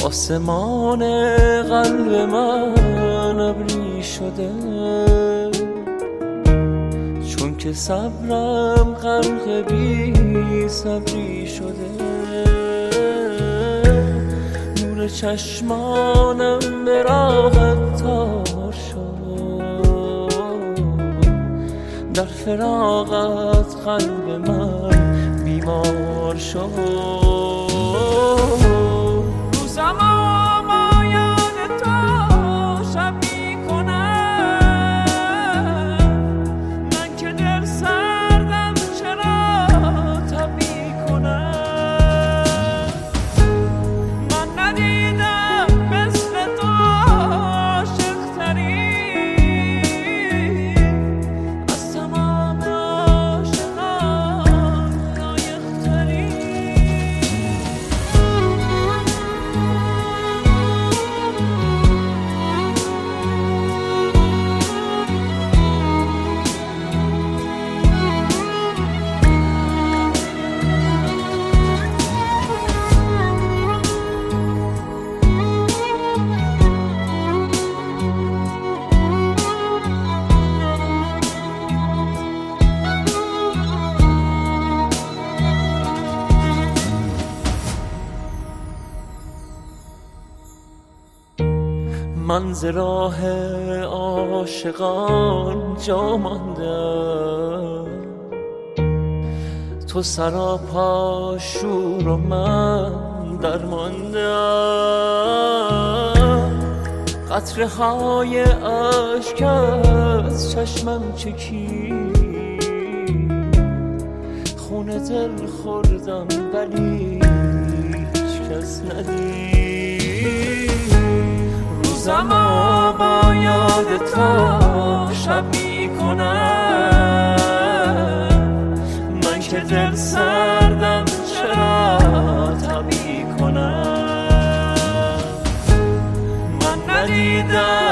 آسمان قلب من ابری شده، چون که صبرم غرق بی صبری شده. نور چشمانم به راحت تار شد، در فراقت قلب من بیمار شد. من ز راه عاشقان جا ماندم، تو سراپا شور و من درماندم. قطره های اشک از چشمم چکید، خون دل خوردم ولی هیچ کس ندید. روزمو با یاد تو شب میکنم، من که دل سردم چرا تبی کنم. من ندیدم